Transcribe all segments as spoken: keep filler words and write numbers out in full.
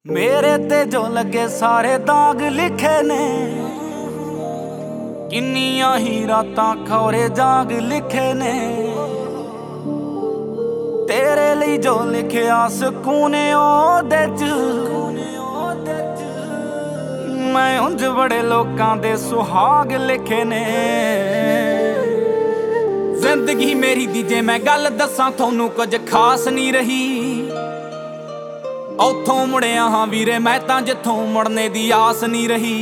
मेरे ते जो लगे सारे दाग लिखे ने, किन्नियां ही रातां खौरे जाग लिखे ने। तेरे लिए जो लिखिया सुकून ओदे च, मैं उंज बड़े लोकां दे सुहाग लिखे ने। जिंदगी मेरी दी जे मैं गल दसां थोनू कुछ खास नहीं रही। औथों मुड़िया हाँ वीरे मैं तां जिथों मुड़ने दी आस नहीं रही।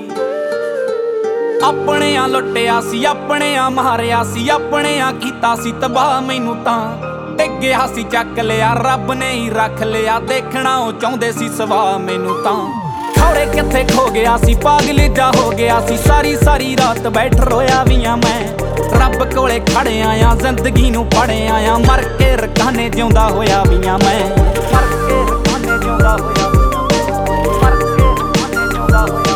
अपने आ लुटिया सी, अपने आ मारिया सी, अपने आ कीता सी तबाह। मैनू तां डिग्गिया सी चक लिया, रब ने ही रख लिया। देखना ओ चाहुंदे सी सवा, मैनू तां खौरे किथे खो गया सी। पागल जा हो गया सी, सारी सारी रात बैठ रोया वियां मैं। रब कोले खड़े आया, जिंदगी नू पड़े आया। मर के रखाने जिउंदा होया वियां मैं। मर के रखाने जिउंदा होया, मर के रखाने जिउंदा होया।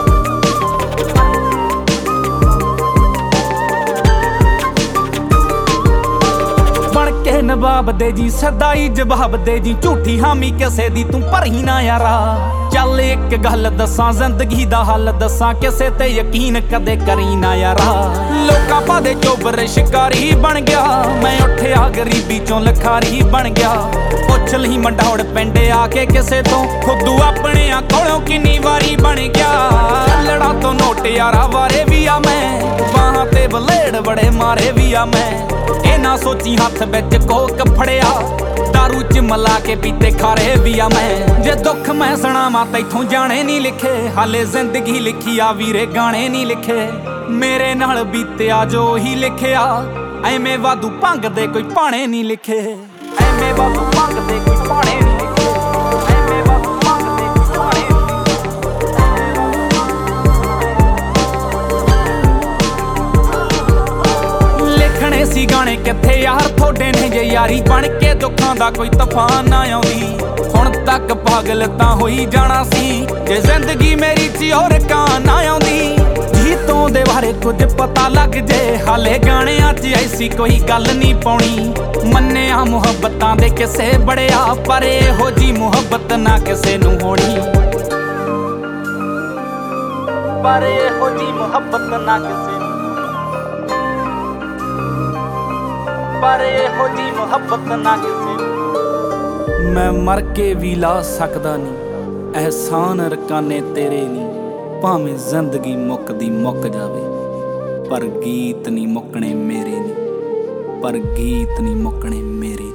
बन के नवाब दे जी, सदाई जवाब दे जी। झूठी हामी किसे दी तू भरी ना यारा। चल एक गल दसां, जिंदगी दा हल दसां। किसे ते यकीन कदे करी ना यारा। लोकां पादे चोबर शिकारी बन गया, मैं उठिया गरीबी चों लखारी बन गया। पुछ लही मंडौड़ पिंड आके किसे तो, खुदू अपने आ कोलों किन्नी वारी बन गया। लड़ा तो नोट यारा वारे भी आ मैं, बाहां ते बलेड़ बड़े मारे भी आ मैं। ए ना सोची हथ विच कोक फड़िया, दारू च मला के पीते खारे भी आ मैं। जे दुख मैं सुणावां तैथों जाने नहीं लिखे, हाले जिंदगी लिखी आ वीरे गाने नहीं लिखे। मेरे नाल बीतिया जो ही लिखिया, ऐवें वाधू भंग दे कोई पाने नहीं लिखे। ऐवें वाधू भंग दे कोई पाने नहीं लिखे। ऐवें वाधू भंग दे कोई पाने नहीं लिखे। लिखने सी गाने किथे यार थोड़े ने, जे यारी बन के दुखां दा कोई तूफान ना आउंदी। हुण तक पागल तां होई जाना सी, जे जिंदगी मेरी च होर कां ना आउंदी। जीतों दे बारे कुछ पता लग जे, हाले गाणियां च ऐसी कोई गल नहीं पाउणी। मन्निया मुहब्बतां दे किसे बड़िया, पर इहो जी मुहब्बत ना किसे नूं होणी। पर इहो जी मुहब्बत ना किसे नूं, पर इहो जी मुहब्बत ना किसे नूं। मैं मर के भी ला सकदा नहीं, एहसान रकाने तेरे नहीं। भावें जिंदगी मुकदी मुक जावे, पर गीत नहीं मुकने मेरे नहीं। पर गीत नहीं मुकने मेरे।